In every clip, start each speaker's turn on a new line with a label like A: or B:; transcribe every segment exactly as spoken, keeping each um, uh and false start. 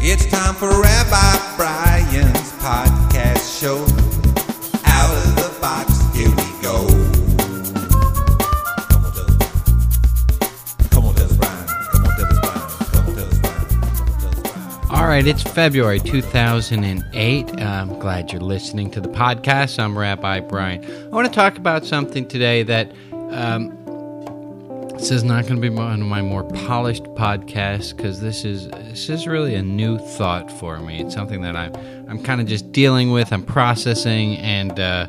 A: It's time for Rabbi Brian's podcast show. Out of the box, here we go. Come on, tell us. Come on, tell us, Brian. Come on, tell us, Brian. Come on, tell us, Brian. Come on, tell us, Brian.
B: All right, it's February two thousand eight. Uh, I'm glad you're listening to the podcast. I'm Rabbi Brian. I want to talk about something today that um, this is not going to be one of my more polished podcasts because this is this is really a new thought for me. It's something that I'm I'm kind of just dealing with. I'm processing, and uh,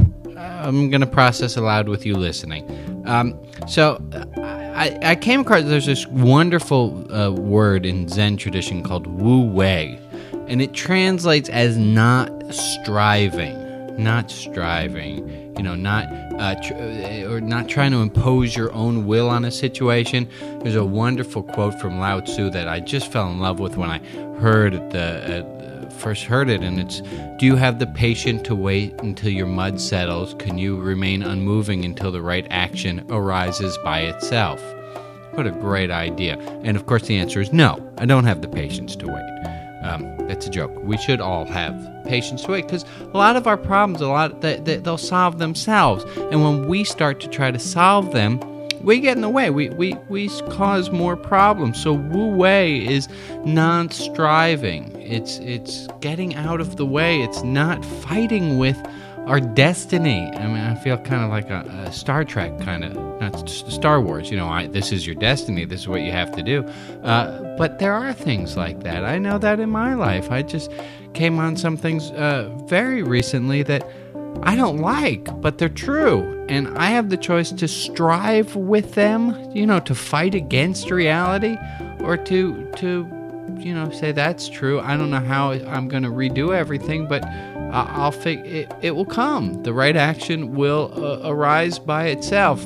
B: I'm going to process aloud with you listening. Um, so I, I came across there's this wonderful uh, word in Zen tradition called Wu Wei, and it translates as not striving, not striving. You know, not uh, tr- or not trying to impose your own will on a situation. There's a wonderful quote from Lao Tzu that I just fell in love with when I heard it, the uh, first heard it, and it's: do you have the patience to wait until your mud settles? Can you remain unmoving until the right action arises by itself? What a great idea! And of course, the answer is no. I don't have the patience to wait. Um, that's a joke. We should all have patience to wait because a lot of our problems, a lot they, they, they'll solve themselves. And when we start to try to solve them, we get in the way. We we we cause more problems. So Wu Wei is non-striving. It's it's getting out of the way. It's not fighting with our destiny. I mean, I feel kind of like a, a Star Trek kind of, not Star Wars, you know, I, this is your destiny, this is what you have to do. Uh, but there are things like that. I know that in my life. I just came on some things uh, very recently that I don't like, but they're true. And I have the choice to strive with them, you know, to fight against reality, or to, to you know, say that's true. I don't know how I'm going to redo everything, but I'll fig- it, it will come. The right action will uh, arise by itself.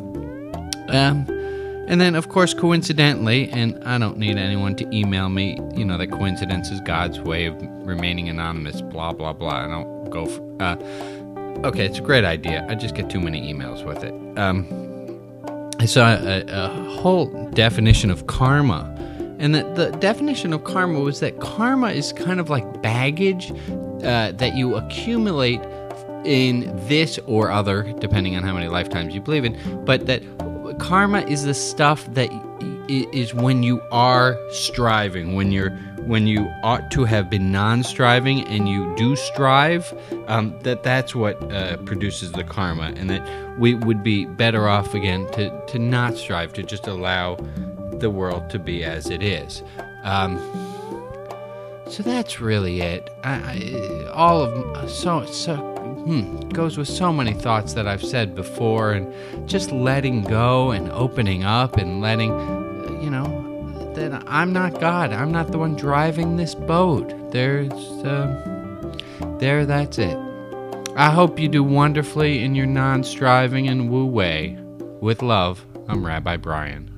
B: Um, and then, of course, coincidentally, and I don't need anyone to email me, you know, that coincidence is God's way of remaining anonymous, blah, blah, blah. I don't go for... Uh, okay, it's a great idea. I just get too many emails with it. Um, I saw a, a whole definition of karma. And the, the definition of karma was that karma is kind of like baggage uh, that you accumulate in this or other, depending on how many lifetimes you believe in, but that karma is the stuff that is when you are striving, when you're when you ought to have been non-striving and you do strive, um, that that's what uh, produces the karma, and that we would be better off, again, to, to not strive, to just allow the world to be as it is. Um, so that's really it. I, I, all of so so hmm, goes with so many thoughts that I've said before, and just letting go and opening up and letting, you know, that I'm not God. I'm not the one driving this boat. There's uh, there. That's it. I hope you do wonderfully in your non-striving and Wu Wei. With love, I'm Rabbi Brian.